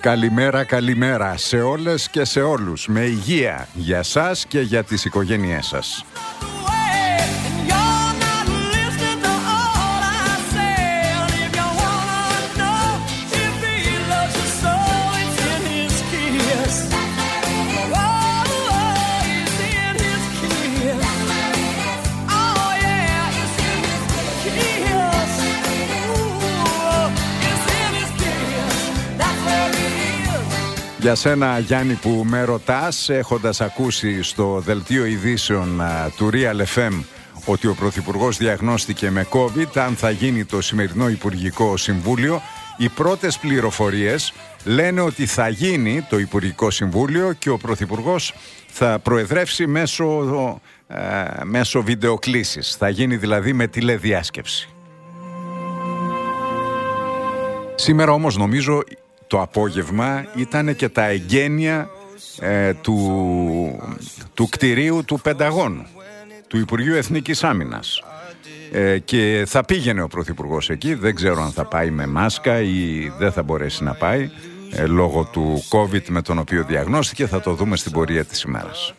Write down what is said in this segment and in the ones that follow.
Καλημέρα, καλημέρα σε όλες και σε όλους. Με υγεία για σας και για τις οικογένειές σας. Για σένα, Γιάννη, που με ρωτάς, έχοντας ακούσει στο δελτίο ειδήσεων του Real FM ότι ο Πρωθυπουργός διαγνώστηκε με COVID, αν θα γίνει το σημερινό Υπουργικό Συμβούλιο, οι πρώτες πληροφορίες λένε ότι θα γίνει το Υπουργικό Συμβούλιο και ο Πρωθυπουργός θα προεδρεύσει μέσω βιντεοκλήσης. Θα γίνει δηλαδή με τηλεδιάσκεψη. Σήμερα όμως νομίζω το απόγευμα ήταν και τα εγγένεια του κτηρίου του Πενταγώνου, του Υπουργείου Εθνικής Άμυνας. Και θα πήγαινε ο Πρωθυπουργός εκεί, δεν ξέρω αν θα πάει με μάσκα ή δεν θα μπορέσει να πάει λόγω του COVID με τον οποίο διαγνώστηκε. Θα το δούμε στην πορεία της ημέρας.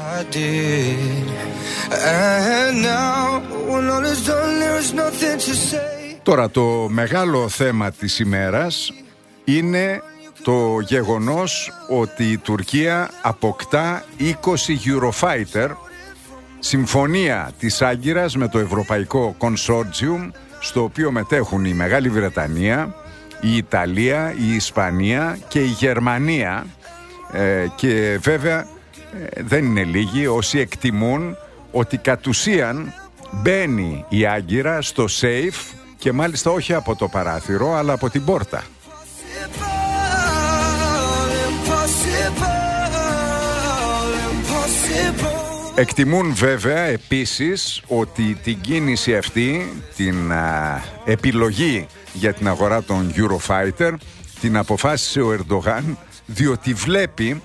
Τώρα το μεγάλο θέμα της ημέρας είναι το γεγονός ότι η Τουρκία αποκτά 20 Eurofighter, συμφωνία της Άγκυρας με το Ευρωπαϊκό Consortium, στο οποίο μετέχουν η Μεγάλη Βρετανία, η Ιταλία, η Ισπανία και η Γερμανία, και βέβαια δεν είναι λίγοι όσοι εκτιμούν ότι κατ' ουσίαν μπαίνει η Άγκυρα στο safe, και μάλιστα όχι από το παράθυρο αλλά από την πόρτα. Εκτιμούν βέβαια επίσης ότι την κίνηση αυτή, την επιλογή για την αγορά των Eurofighter, την αποφάσισε ο Ερντογάν διότι βλέπει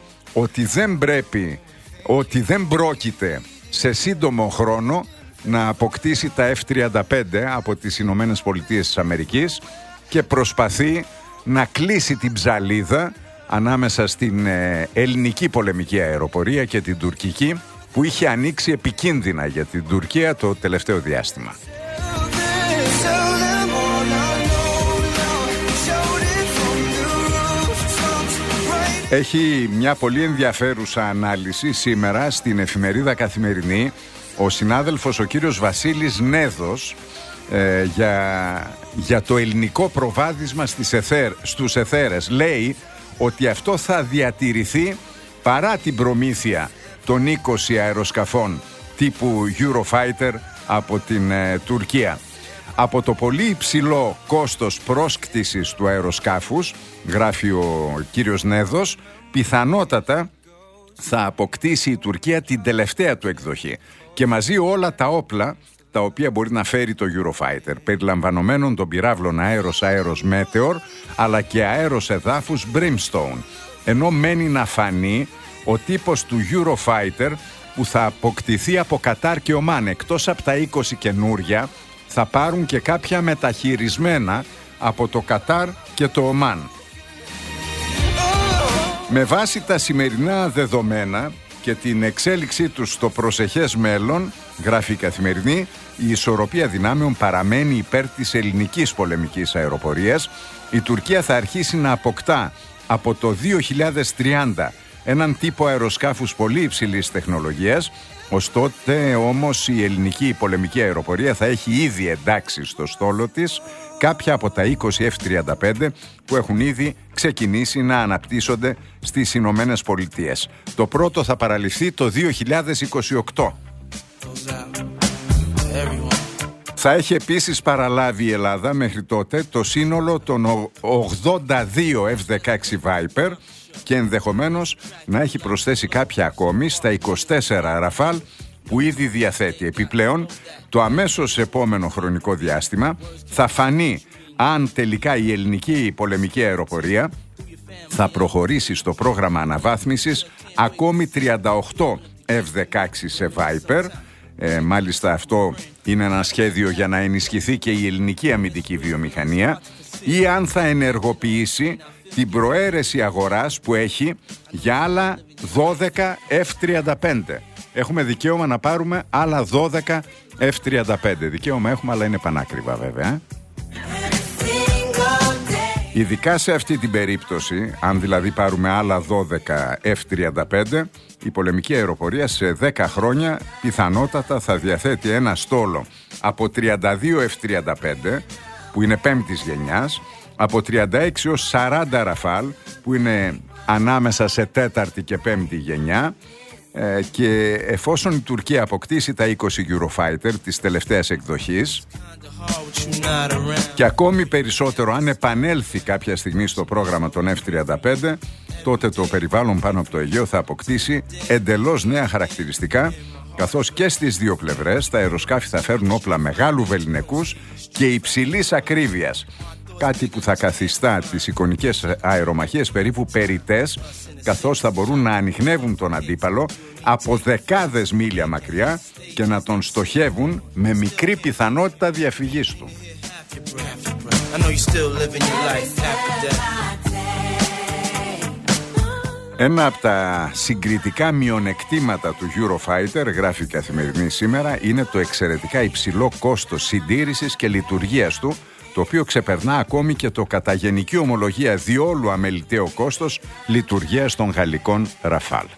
ότι δεν πρόκειται σε σύντομο χρόνο να αποκτήσει τα F-35 από τις Ηνωμένες Πολιτείες της Αμερικής και προσπαθεί να κλείσει την ψαλίδα ανάμεσα στην ελληνική πολεμική αεροπορία και την τουρκική, που είχε ανοίξει επικίνδυνα για την Τουρκία το τελευταίο διάστημα. Έχει μια πολύ ενδιαφέρουσα ανάλυση σήμερα στην εφημερίδα Καθημερινή ο συνάδελφος ο κύριος Βασίλης Νέδος για το ελληνικό προβάδισμα στους εθέρες. Λέει ότι αυτό θα διατηρηθεί παρά την προμήθεια των 20 αεροσκαφών τύπου Eurofighter από την Τουρκία. Από το πολύ υψηλό κόστος πρόσκτησης του αεροσκάφους, γράφει ο κύριος Νέδος, πιθανότατα θα αποκτήσει η Τουρκία την τελευταία του εκδοχή και μαζί όλα τα όπλα τα οποία μπορεί να φέρει το Eurofighter, περιλαμβανομένων των πυράβλων αέρος Meteor, αλλά και αέρος εδάφους Brimstone, ενώ μένει να φανεί ο τύπος του Eurofighter που θα αποκτηθεί από Κατάρ και Ομάν. Εκτός από τα 20 καινούρια θα πάρουν και κάποια μεταχειρισμένα από το Κατάρ και το Ομάν. Με βάση τα σημερινά δεδομένα και την εξέλιξή τους στο προσεχές μέλλον, γράφει η Καθημερινή, η ισορροπία δυνάμεων παραμένει υπέρ της ελληνικής πολεμικής αεροπορίας. Η Τουρκία θα αρχίσει να αποκτά από το 2030 έναν τύπο αεροσκάφους πολύ υψηλής τεχνολογίας. Ως τότε όμως η ελληνική πολεμική αεροπορία θα έχει ήδη εντάξει στο στόλο της κάποια από τα 20 F-35 που έχουν ήδη ξεκινήσει να αναπτύσσονται στις Ηνωμένες Πολιτείες. Το πρώτο θα παραληφθεί το 2028. Θα έχει επίσης παραλάβει η Ελλάδα μέχρι τότε το σύνολο των 82 F-16 Viper και ενδεχομένως να έχει προσθέσει κάποια ακόμη στα 24 Rafale που ήδη διαθέτει. Επιπλέον, το αμέσως επόμενο χρονικό διάστημα θα φανεί αν τελικά η ελληνική πολεμική αεροπορία θα προχωρήσει στο πρόγραμμα αναβάθμισης ακόμη 38 F-16 σε Viper. Μάλιστα αυτό είναι ένα σχέδιο για να ενισχυθεί και η ελληνική αμυντική βιομηχανία ή αν θα ενεργοποιήσει την προαίρεση αγοράς που έχει για άλλα 12 F-35. Έχουμε δικαίωμα να πάρουμε άλλα 12 F-35. Δικαίωμα έχουμε, αλλά είναι πανάκριβα βέβαια. Ειδικά σε αυτή την περίπτωση, αν δηλαδή πάρουμε άλλα 12 F-35, η πολεμική αεροπορία σε 10 χρόνια πιθανότατα θα διαθέτει ένα στόλο από 32 F-35 που είναι πέμπτης γενιάς, από 36 έως 40 Rafale που είναι ανάμεσα σε τέταρτη και πέμπτη γενιά, και εφόσον η Τουρκία αποκτήσει τα 20 Eurofighter της τελευταίας εκδοχής και ακόμη περισσότερο αν επανέλθει κάποια στιγμή στο πρόγραμμα των F-35, τότε το περιβάλλον πάνω από το Αιγαίο θα αποκτήσει εντελώς νέα χαρακτηριστικά, καθώς και στις δύο πλευρές τα αεροσκάφη θα φέρουν όπλα μεγάλου βεληνικούς και υψηλής ακρίβειας, κάτι που θα καθιστά τις εικονικές αερομαχίες περίπου περιττές, καθώς θα μπορούν να ανιχνεύουν τον αντίπαλο από δεκάδες μίλια μακριά και να τον στοχεύουν με μικρή πιθανότητα διαφυγής του. Ένα από τα συγκριτικά μειονεκτήματα του Eurofighter, γράφει η Καθημερινή σήμερα, είναι το εξαιρετικά υψηλό κόστος συντήρησης και λειτουργίας του, το οποίο ξεπερνά ακόμη και το κατά γενική ομολογία διόλου αμεληταίο κόστος λειτουργίας των γαλλικών Rafale.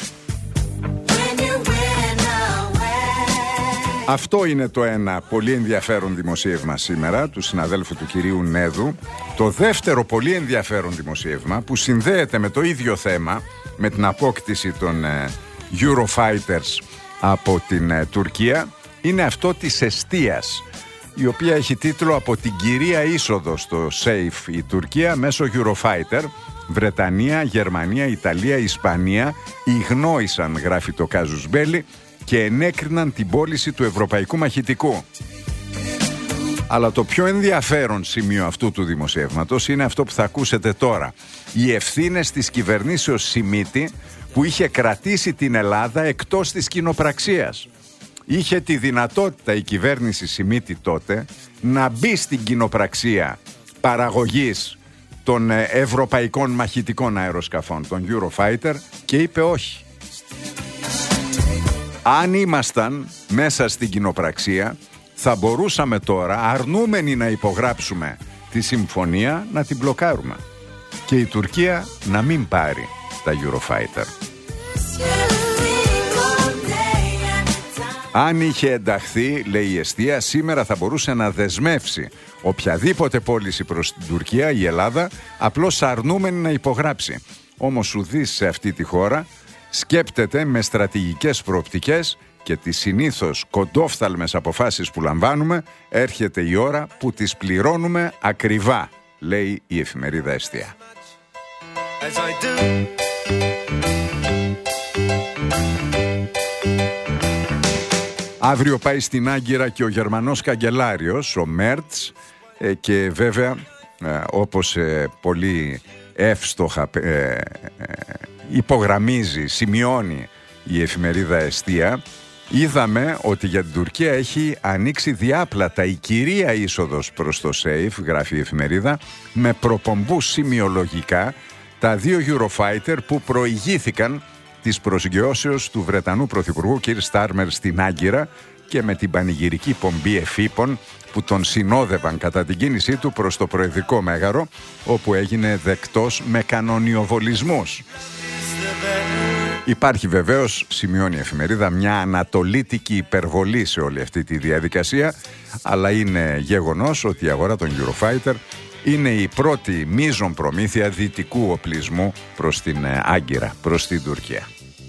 Αυτό είναι το ένα πολύ ενδιαφέρον δημοσίευμα σήμερα του συναδέλφου του κυρίου Νέδου. Το δεύτερο πολύ ενδιαφέρον δημοσίευμα που συνδέεται με το ίδιο θέμα, με την απόκτηση των Eurofighters από την Τουρκία, είναι αυτό της εστίας, η οποία έχει τίτλο «Από την κυρία είσοδο στο SAFE η Τουρκία μέσω Eurofighter». Βρετανία, Γερμανία, Ιταλία, Ισπανία ιγνόησαν, γράφει το Κάζους Μπέλι, και ενέκριναν την πώληση του ευρωπαϊκού μαχητικού. Αλλά το πιο ενδιαφέρον σημείο αυτού του δημοσιεύματος είναι αυτό που θα ακούσετε τώρα. Οι ευθύνες της κυβερνήσεως Σιμίτη, που είχε κρατήσει την Ελλάδα εκτός της κοινοπραξίας. Είχε τη δυνατότητα η κυβέρνηση Σιμίτη τότε να μπει στην κοινοπραξία παραγωγής των ευρωπαϊκών μαχητικών αεροσκαφών, των Eurofighter, και είπε όχι. Αν ήμασταν μέσα στην κοινοπραξία, θα μπορούσαμε τώρα, αρνούμενοι να υπογράψουμε τη συμφωνία, να την μπλοκάρουμε και η Τουρκία να μην πάρει τα Eurofighter. Αν είχε ενταχθεί, λέει η εστία, σήμερα θα μπορούσε να δεσμεύσει οποιαδήποτε πώληση προς την Τουρκία η Ελλάδα, απλώς αρνούμενη να υπογράψει. Όμως ουδής σε αυτή τη χώρα σκέπτεται με στρατηγικές προοπτικές και τις συνήθως κοντόφθαλμες αποφάσεις που λαμβάνουμε, έρχεται η ώρα που τις πληρώνουμε ακριβά, λέει η εφημερίδα Εστία. Αύριο πάει στην Άγκυρα και ο Γερμανός καγκελάριος, ο Μέρτς, και βέβαια όπως πολύ εύστοχα υπογραμμίζει, σημειώνει η εφημερίδα Εστία, είδαμε ότι για την Τουρκία έχει ανοίξει διάπλατα η κυρία είσοδος προς το SAFE, γράφει η εφημερίδα, με προπομπούς σημειολογικά τα δύο Eurofighter που προηγήθηκαν της προσγειώσεως του Βρετανού Πρωθυπουργού κ. Στάρμερ στην Άγκυρα και με την πανηγυρική πομπή εφήπων που τον συνόδευαν κατά την κίνησή του προς το Προεδρικό Μέγαρο, όπου έγινε δεκτός με κανονιοβολισμούς. Υπάρχει βεβαίως, σημειώνει η εφημερίδα, μια ανατολίτικη υπερβολή σε όλη αυτή τη διαδικασία, αλλά είναι γεγονός ότι η αγορά των Eurofighter είναι η πρώτη μείζον προμήθεια δυτικού οπλισμού προς την Άγκυρα, προς την Τουρκία.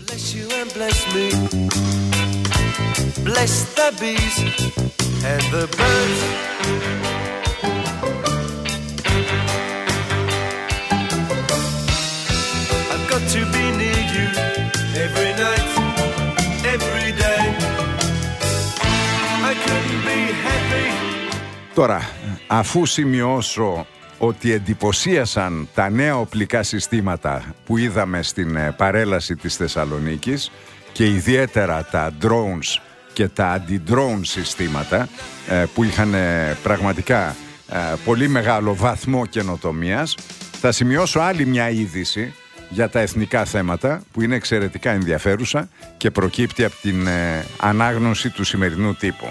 Τώρα, αφού σημειώσω ότι εντυπωσίασαν τα νέα οπλικά συστήματα που είδαμε στην παρέλαση της Θεσσαλονίκης και ιδιαίτερα τα drones και τα anti-drone συστήματα που είχαν πραγματικά πολύ μεγάλο βαθμό καινοτομίας. Θα σημειώσω άλλη μια είδηση για τα εθνικά θέματα που είναι εξαιρετικά ενδιαφέρουσα και προκύπτει από την ανάγνωση του σημερινού τύπου.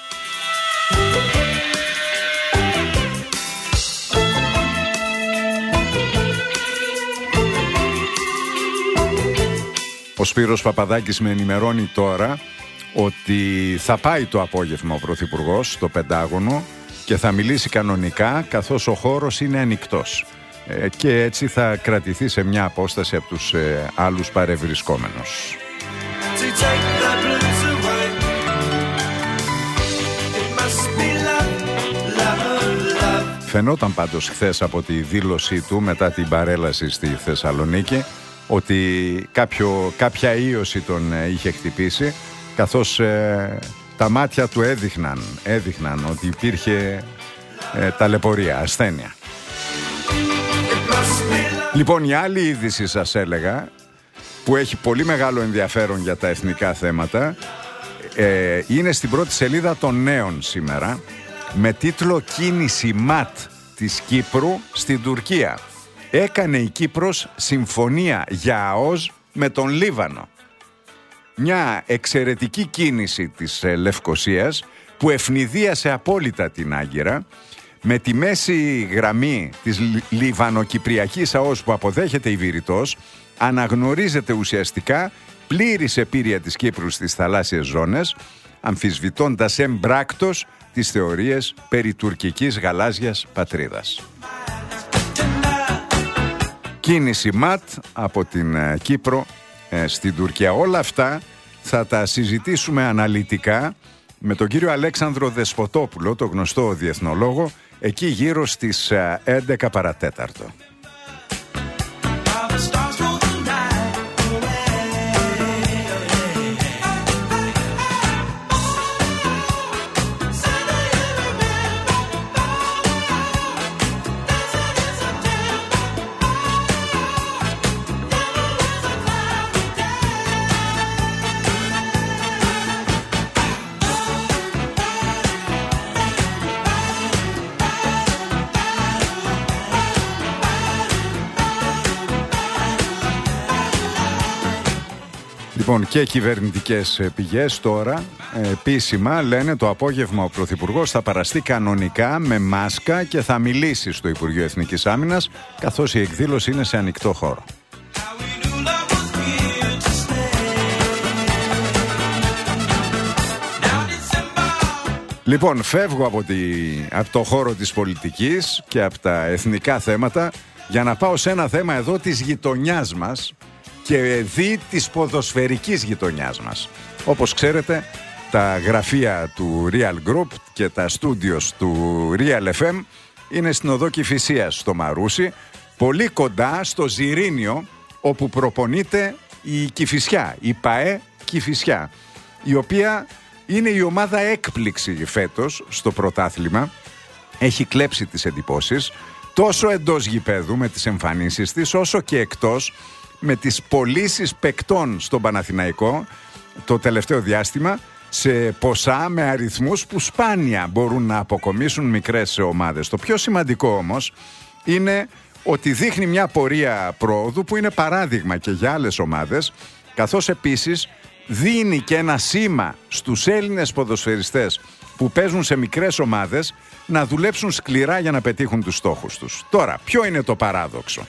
Ο Σπύρος Παπαδάκης με ενημερώνει τώρα ότι θα πάει το απόγευμα ο Πρωθυπουργός στο Πεντάγωνο και θα μιλήσει κανονικά καθώς ο χώρος είναι ανοιχτός και έτσι θα κρατηθεί σε μια απόσταση από τους άλλους παρευρισκόμενους. Φαινόταν πάντως χθες από τη δήλωσή του μετά την παρέλαση στη Θεσσαλονίκη ότι κάποια ίωση τον είχε χτυπήσει, καθώς τα μάτια του έδειχναν ότι υπήρχε ταλαιπωρία, ασθένεια. Λοιπόν, η άλλη είδηση σας έλεγα, που έχει πολύ μεγάλο ενδιαφέρον για τα εθνικά θέματα, είναι στην πρώτη σελίδα των Νέων σήμερα, με τίτλο «Κίνηση ΜΑΤ της Κύπρου στην Τουρκία. Έκανε η Κύπρος συμφωνία για ΑΟΣ με τον Λίβανο». Μια εξαιρετική κίνηση της Λευκωσίας που ευνηδίασε απόλυτα την Άγκυρα, με τη μέση γραμμή της Λιβανοκυπριακής ΑΟΣ που αποδέχεται η Βηρητός, αναγνωρίζεται ουσιαστικά πλήρης επίρρεια της Κύπρου στις θαλάσσιες ζώνες, αμφισβητώντας εμπράκτος τις θεωρίες περί τουρκικής γαλάζιας πατρίδας. Κίνηση ΜΑΤ από την Κύπρο στην Τουρκία. Όλα αυτά θα τα συζητήσουμε αναλυτικά με τον κύριο Αλέξανδρο Δεσποτόπουλο, το γνωστό διεθνολόγο, εκεί γύρω στις 11 παρατέταρτο. Λοιπόν, και κυβερνητικές πηγές τώρα επίσημα λένε το απόγευμα ο Πρωθυπουργός θα παραστεί κανονικά με μάσκα και θα μιλήσει στο Υπουργείο Εθνικής Άμυνας, καθώς η εκδήλωση είναι σε ανοιχτό χώρο. Λοιπόν, φεύγω από το χώρο της πολιτικής και από τα εθνικά θέματα για να πάω σε ένα θέμα εδώ της γειτονιάς μας και της ποδοσφαιρικής γειτονιάς μας. Όπως ξέρετε, τα γραφεία του Real Group και τα studios του Real FM είναι στην οδό Κηφισίας στο Μαρούσι, πολύ κοντά στο Ζιρήνιο, όπου προπονείται η Κηφισιά, η ΠΑΕ Κηφισιά, η οποία είναι η ομάδα έκπληξη φέτος στο πρωτάθλημα. Έχει κλέψει τις εντυπώσεις τόσο εντός γηπέδου με τις εμφανίσεις της, όσο και εκτός, με τις πωλήσεις παικτών στον Παναθηναϊκό το τελευταίο διάστημα σε ποσά με αριθμούς που σπάνια μπορούν να αποκομίσουν μικρές ομάδες. Το πιο σημαντικό όμως είναι ότι δείχνει μια πορεία πρόοδου που είναι παράδειγμα και για άλλες ομάδες, καθώς επίσης δίνει και ένα σήμα στους Έλληνες ποδοσφαιριστές που παίζουν σε μικρές ομάδες να δουλέψουν σκληρά για να πετύχουν τους στόχους τους. Τώρα, ποιο είναι το παράδοξο,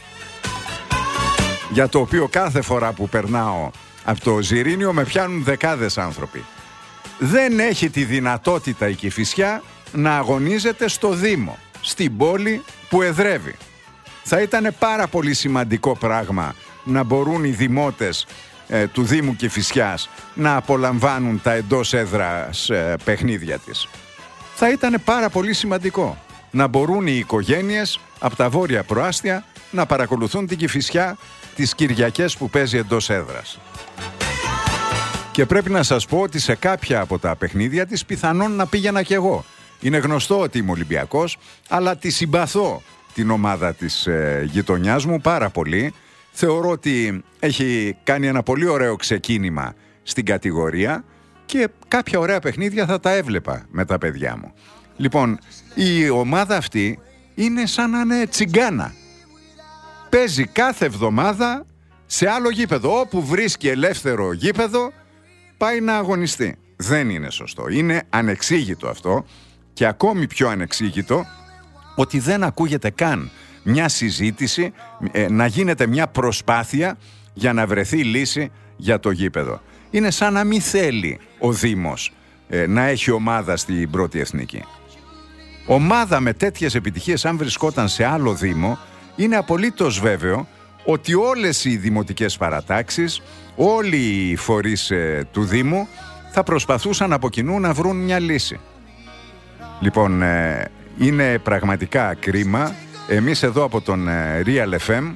για το οποίο κάθε φορά που περνάω από το Ζιρήνιο με πιάνουν δεκάδες άνθρωποι? Δεν έχει τη δυνατότητα η Κηφισιά να αγωνίζεται στο Δήμο, στην πόλη που εδρεύει. Θα ήταν πάρα πολύ σημαντικό πράγμα να μπορούν οι δημότες του Δήμου Κηφισιάς να απολαμβάνουν τα εντός έδρας παιχνίδια της. Θα ήταν πάρα πολύ σημαντικό να μπορούν οι οικογένειες από τα βόρεια προάστια να παρακολουθούν την Κηφισιά τις Κυριακές που παίζει εντός έδρας. Και πρέπει να σας πω ότι σε κάποια από τα παιχνίδια της πιθανόν να πήγαινα κι εγώ. Είναι γνωστό ότι είμαι Ολυμπιακός, αλλά τη συμπαθώ την ομάδα της γειτονιάς μου πάρα πολύ. Θεωρώ ότι έχει κάνει ένα πολύ ωραίο ξεκίνημα στην κατηγορία και κάποια ωραία παιχνίδια θα τα έβλεπα με τα παιδιά μου. Λοιπόν, η ομάδα αυτή είναι σαν να είναι τσιγκάνα. Παίζει κάθε εβδομάδα σε άλλο γήπεδο. Όπου βρίσκει ελεύθερο γήπεδο πάει να αγωνιστεί. Δεν είναι σωστό. Είναι ανεξήγητο αυτό. Και ακόμη πιο ανεξήγητο ότι δεν ακούγεται καν μια συζήτηση, να γίνεται μια προσπάθεια για να βρεθεί λύση για το γήπεδο. Είναι σαν να μην θέλει ο Δήμος να έχει ομάδα στην πρώτη εθνική. Ομάδα με τέτοιες επιτυχίες, αν βρισκόταν σε άλλο Δήμο, είναι απολύτως βέβαιο ότι όλες οι δημοτικές παρατάξεις, όλοι οι φορείς του Δήμου θα προσπαθούσαν από κοινού να βρουν μια λύση. Λοιπόν, είναι πραγματικά κρίμα. Εμείς εδώ από τον Real FM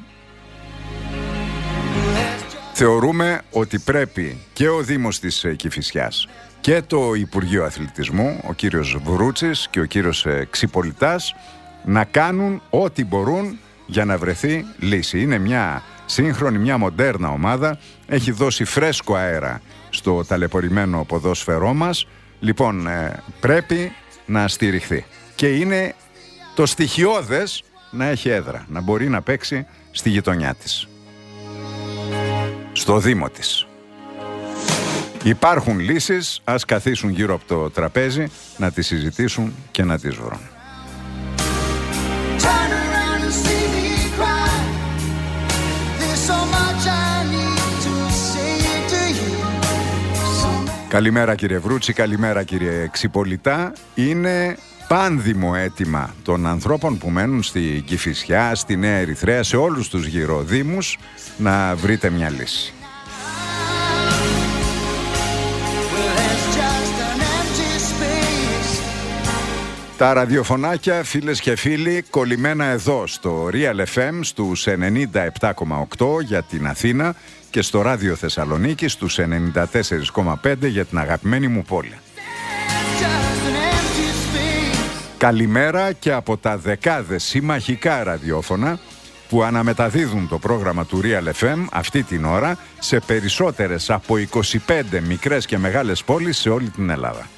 θεωρούμε ότι πρέπει και ο Δήμος της Κηφισιάς και το Υπουργείο Αθλητισμού, ο κύριος Βρούτσης και ο κύριος Ξυπολιτάς, να κάνουν ό,τι μπορούν για να βρεθεί λύση. Είναι μια σύγχρονη, μια μοντέρνα ομάδα, έχει δώσει φρέσκο αέρα στο ταλαιπωρημένο ποδόσφαιρό μας. Λοιπόν, πρέπει να στηριχθεί. Και είναι το στοιχειώδες να έχει έδρα, να μπορεί να παίξει στη γειτονιά της, στο Δήμο της. Υπάρχουν λύσεις, ας καθίσουν γύρω από το τραπέζι να τις συζητήσουν και να τις βρουν. Καλημέρα κύριε Βρούτσι, καλημέρα κύριε Ξυπολιτά. Είναι πάνδημο αίτημα των ανθρώπων που μένουν στη Κηφισιά, στη Νέα Ερυθρέα, σε όλους τους γύρω δήμους, να βρείτε μια λύση. Τα ραδιοφωνάκια, φίλες και φίλοι, κολλημένα εδώ στο Real FM στους 97,8 για την Αθήνα και στο Ράδιο Θεσσαλονίκη στους 94,5 για την αγαπημένη μου πόλη. Καλημέρα και από τα δεκάδες συμμαχικά ραδιόφωνα που αναμεταδίδουν το πρόγραμμα του Real FM αυτή την ώρα σε περισσότερες από 25 μικρές και μεγάλες πόλεις σε όλη την Ελλάδα.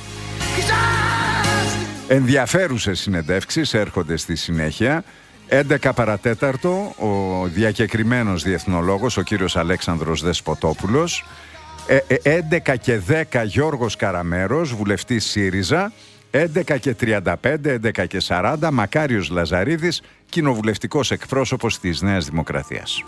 Ενδιαφέρουσες συνεντεύξεις έρχονται στη συνέχεια. 11 παρατέταρτο ο διακεκριμένος διεθνολόγος, ο κύριος Αλέξανδρος Δεσποτόπουλος. 11 και 10 Γιώργος Καραμέρος, βουλευτής ΣΥΡΙΖΑ. 11 και 35, 11 και 40 Μακάριος Λαζαρίδης, κοινοβουλευτικός εκπρόσωπος της Νέας Δημοκρατίας.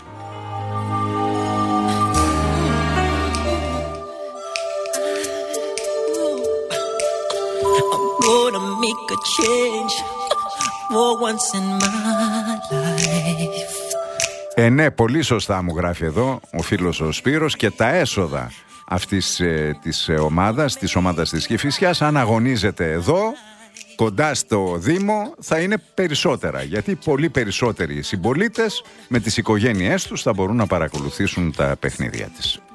Ναι, πολύ σωστά μου γράφει εδώ ο φίλος ο Σπύρος, και τα έσοδα αυτής της ομάδας της Κηφισιάς, αν αγωνίζεται εδώ κοντά στο Δήμο, θα είναι περισσότερα, γιατί πολύ περισσότεροι συμπολίτες με τις οικογένειές τους θα μπορούν να παρακολουθήσουν τα παιχνίδια της.